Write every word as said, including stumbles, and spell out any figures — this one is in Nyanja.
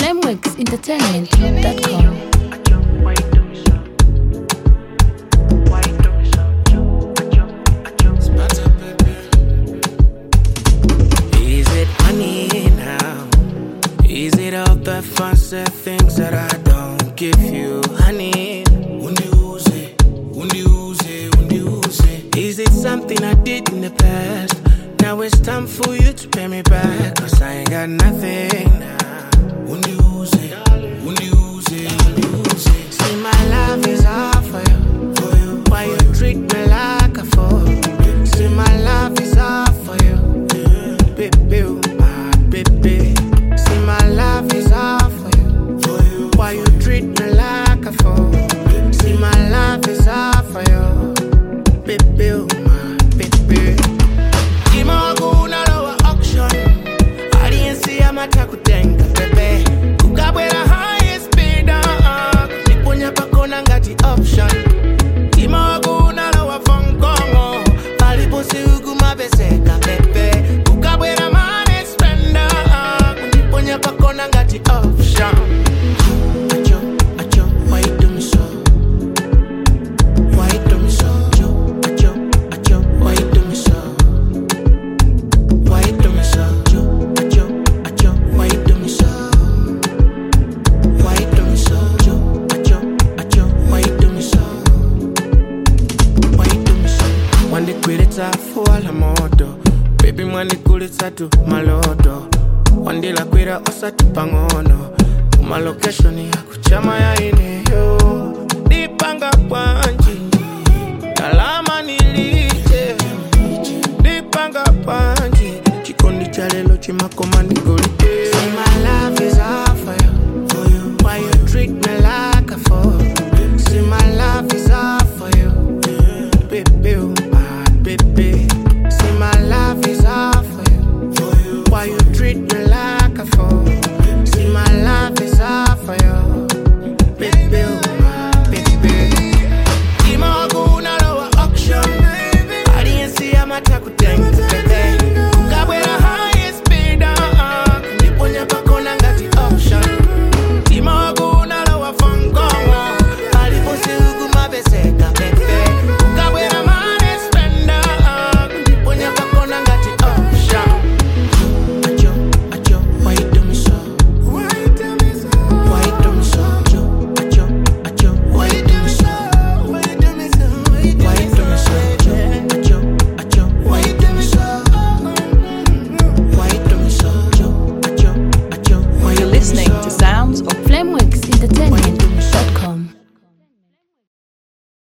Nameworks Entertainment dot com. Is it all the fancy things that I don't give you, honey? Is it something I did in the past? Now it's time for you to pay me back, cause I ain't got nothing now. See, my love is all for you. Why you treat me like a fool? See, my love is all for you. Baby, my baby. See, my love is all for you. Why you treat me like a fool? See, my love is all for you. Baby, my baby. Imaguna lower auction. I didn't see a matter to think, baby. Kukabwe the highest bidder. Niponya pakona ngati option. Imaguna lower from Congo. Paliposi uguma beseka, baby. Kukabwe the money spender. Niponya pakona ngati option. Acho, acho, why you do me so? Why you do me so? Acho, acho, why you do me so? Why you do me so? Acho, acho, why you do me so? Why you do me so? Acho, acho, why you do me so? Why you do me so? Wande kwileta fuala moto, baby mwande kuleta tu maloto. Wande la kwira osatu pangono, uma location ya kuchama ya ine yo. Dipanga panji, kalama nilije. Dipanga panji, chikondi cha lelo chimakoma nigolite. See, my love is all for you. Why you treat me like a fool? See, my love is all for you. Baby, my baby. See, my love is all for you. Why you treat me like a fool? See, my love is all for you. Baby, my baby. Imaguna lower auction. I didn't see a matter to think, baby. Kukabwe the highest bidder. Niponya pakona ngati option. Imaguna lower from Congo. Paliposi uguma beseka, baby. Kukabwe the money spender. Niponya pakona ngati option. Acho, acho, why you do me so? Why you do me so? Why you do me so? Acho, acho, why you do me so? Why you do me so? Why you do me so? Acho, acho, why you do me so? Why you do me so? Acho, acho, why you You're listening to